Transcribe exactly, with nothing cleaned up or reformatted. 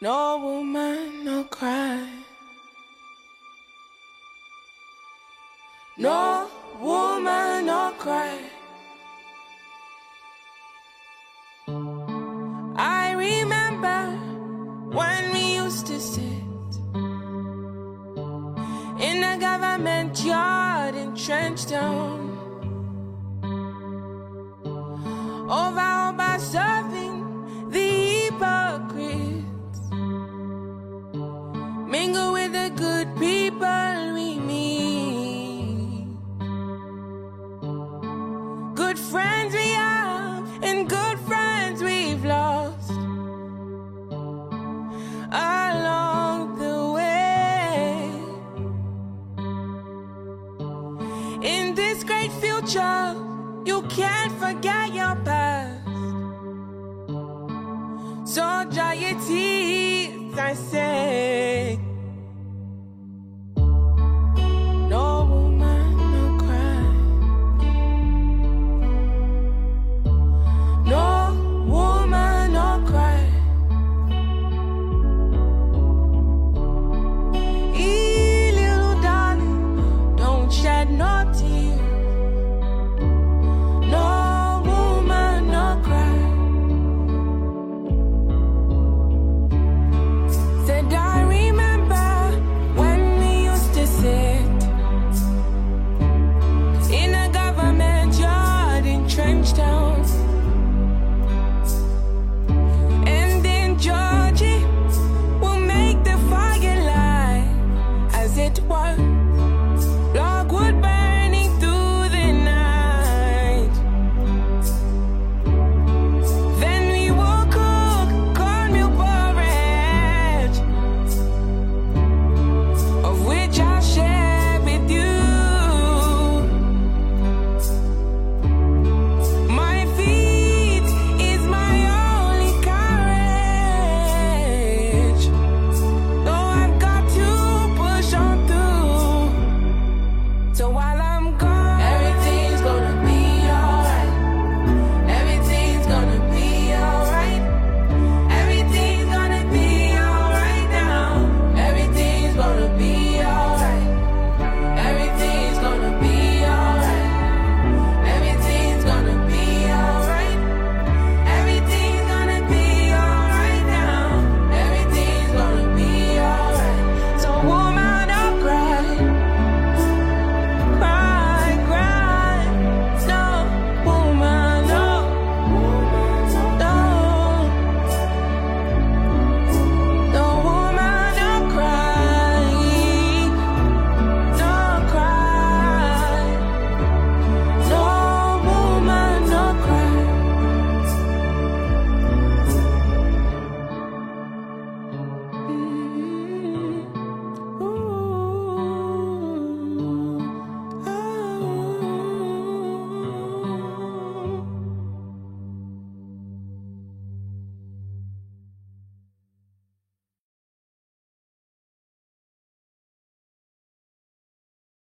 No woman, no cry. No woman, no cry. I remember when we used to sit in the government yard in Trenchtown, over over serving the hypocrites, mingle with the good people we meet, good friends we have and good friends we've lost along the way. In this great future, you can't forget your past. So dry your tears, I say,